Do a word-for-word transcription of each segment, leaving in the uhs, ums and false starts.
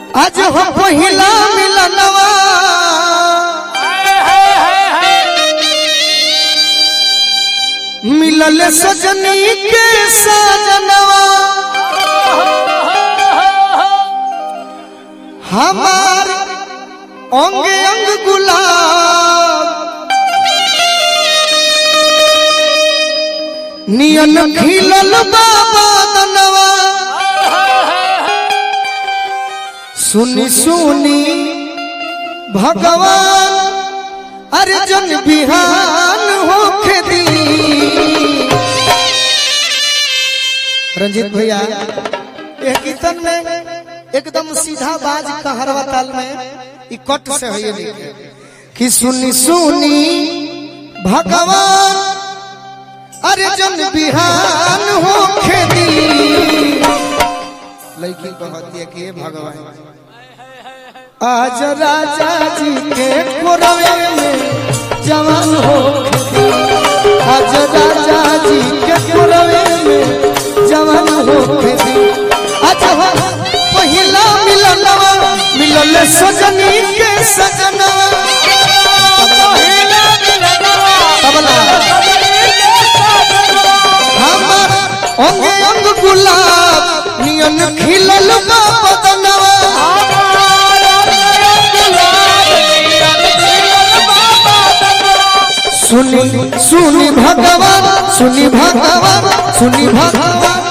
आज हो पहिला मिलनवा मिलल सजनी के सजनवा हमार अंग अंग गुलाब नियन खिलल बाबा दनवा सुनी सुनी भगवान अर्जुन बिहान होके दी। रंजीत भैया एक कीर्तन में एकदम सीधा बाज कहरवा ताल में इकट्ठ से है लिखे कि सुनी सुनी भगवान अर्जुन बिहान होके दी। लड़की कहती है कि भगवान आज राजा जी के कोरवे में जवान हो, आज राजा जी के कोरवे में जवान हो खेती। आज पहिला मिलनवा मिलल सजनी के सजनवा हमार अंग अंग गुलाब नियन खिलल बदनवा सुनी सुनी भगवान सुनी भगवान सुनी भगवान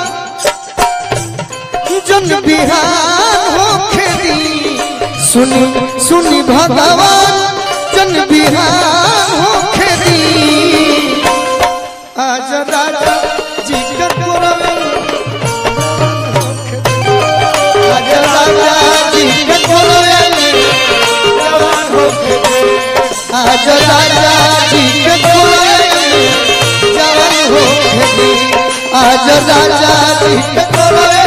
जन बिहान होके दी। सुनी सुनी भगवान जन बिहान होके दी। आज राजा जी के कोरवे आज राजा जी के कोरवे जवान होके दी। आज राजा जी के कोरवे जवान होके दी। आज राजा जी के कोरवे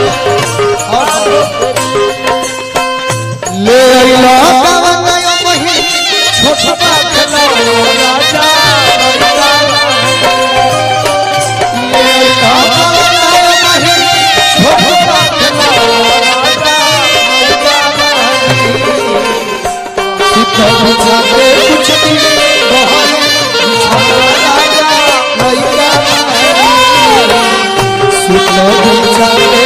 ले लो पवन वही छोटा खलो राजा ले लो पवन वही छोटा खलो राजा सीता जाते कुछ दिन बहन राजा मैया सीता जाते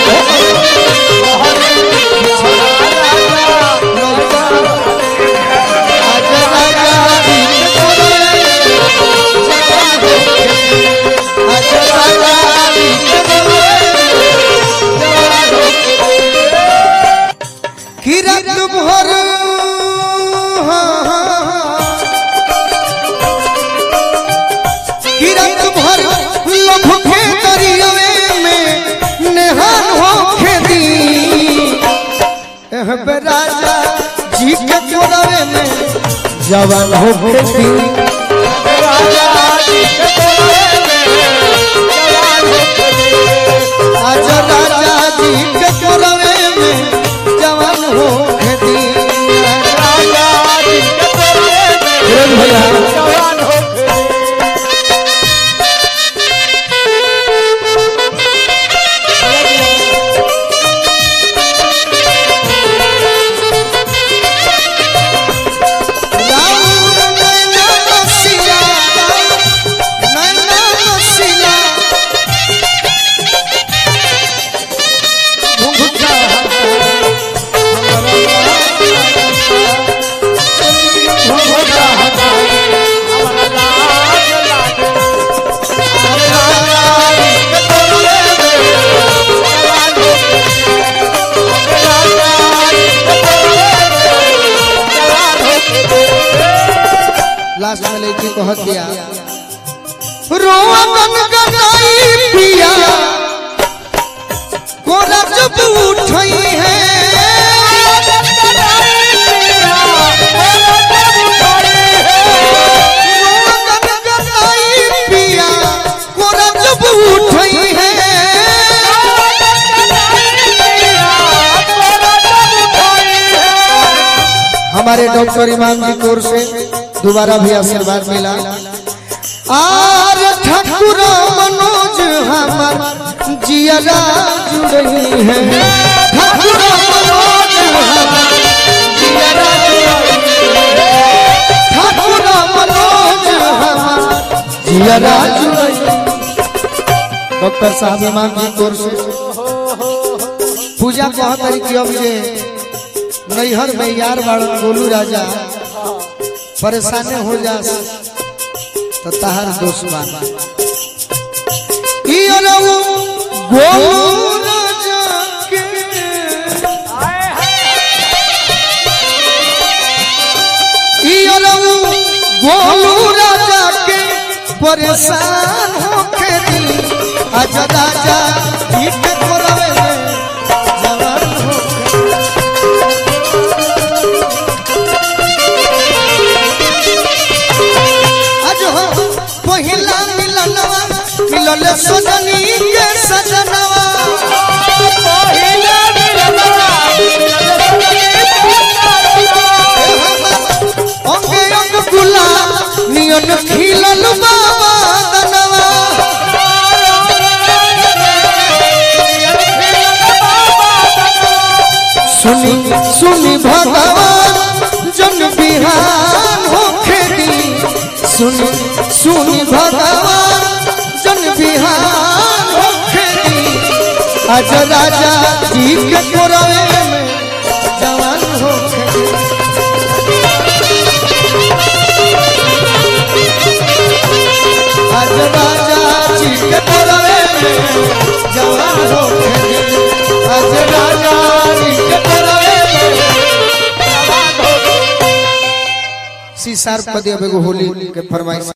राजा जी के कोरवे में जवान होके दी। राजा जी के कोरवे में जवान होके दी। आज राजा जी के कोरवे में जवान होके दी। राजा जी के कोरवे में जवान होके दी। लास्ट में लेके कहत दिया रोआ गनगनाई पिया कोरा जब उठई है रोआ गनगनाई पिया कोरा जब उठई है हमारे डॉक्टर इमाम जी कोर से दोबारा भी आशीर्वाद मिला। आर ठाकुर मनोज हमार जिया जुड़ई है ठाकुर मनोज जियारा डॉक्टर साहब इमाम जी तोर से पूजा कह तरी कि अब ये नैहर में यार बाड़न गोलू राजा परेशान हो जा तो तहार दोस्त मान गोलू राजा के गोलू राजा के परेशान होके दिल आज राजा ठीक कोरावे में जवान होके आज हो पहिला मिलनवा मिलल सजनी के सजनवा पहिला मिलनवा अंगे अंग गुलाब नियन खिलल बाबा दनवा सुनी सुनी भगवान जन बिहान होके दी सुनी सुनी भगवान जन बिहान होके दी आज राजा जी के कोरावे में जवान होके आज राजा जी के कोरावे में जवान होके आज राजा जी के कोरावे में सीसार पदे होली के फरमाइश।